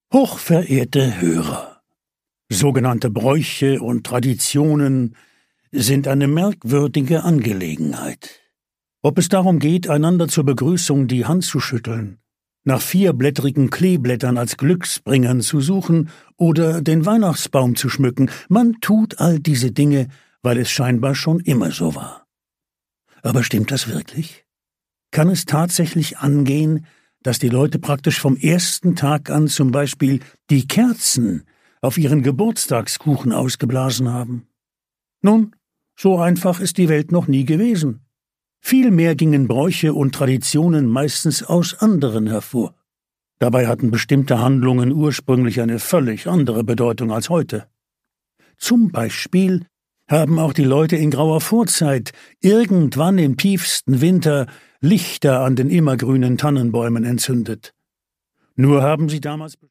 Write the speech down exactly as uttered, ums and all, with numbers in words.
Hochverehrte Hörer, sogenannte Bräuche und Traditionen sind eine merkwürdige Angelegenheit. Ob es darum geht, einander zur Begrüßung die Hand zu schütteln, nach vierblättrigen Kleeblättern als Glücksbringern zu suchen oder den Weihnachtsbaum zu schmücken, man tut all diese Dinge, weil es scheinbar schon immer so war. Aber stimmt das wirklich? Kann es tatsächlich angehen, dass die Leute praktisch vom ersten Tag an zum Beispiel die Kerzen auf ihren Geburtstagskuchen ausgeblasen haben? Nun, so einfach ist die Welt noch nie gewesen. Vielmehr gingen Bräuche und Traditionen meistens aus anderen hervor. Dabei hatten bestimmte Handlungen ursprünglich eine völlig andere Bedeutung als heute. Zum Beispiel haben auch die Leute in grauer Vorzeit irgendwann im tiefsten Winter Lichter an den immergrünen Tannenbäumen entzündet. Nur haben sie damals